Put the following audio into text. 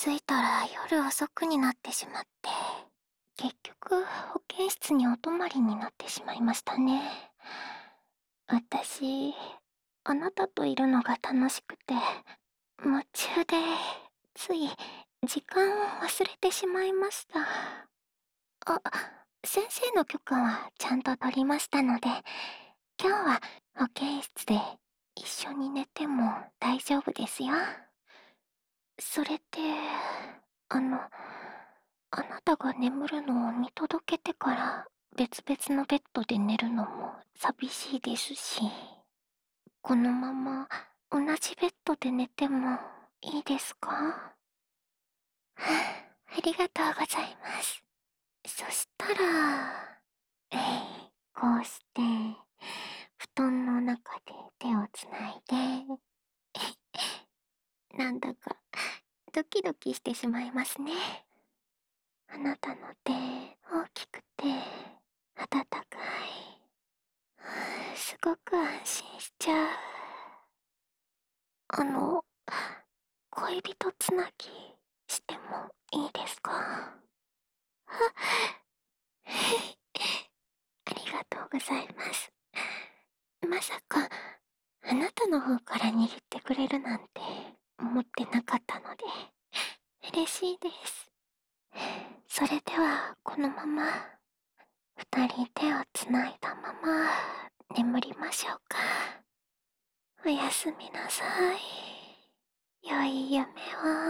づいたら夜遅くになってしまって、結局保健室にお泊まりになってしまいましたね。私、あなたといるのが楽しくて、夢中で、つい時間を忘れてしまいました。あ、先生の許可はちゃんと取りましたので、今日は保健室で一緒に寝ても大丈夫ですよ。それって、あの、あなたが眠るのを見届けてから別々のベッドで寝るのも寂しいですし、このまま同じベッドで寝てもいいですか？ありがとうございます。そしたら、こうして、布団の中で手をつないで、なんだかドキドキしてしまいますね。あなたの手、大きくて、温かい。すごく安心しちゃう。あの、恋人つなぎしてもいいですか？ありがとうございます。まさか、あなたの方から握ってくれるなんて思ってなかったので、嬉しいです。それでは、このまま、二人手をつないだまま、眠りましょうか。おやすみなさい。良い夢を。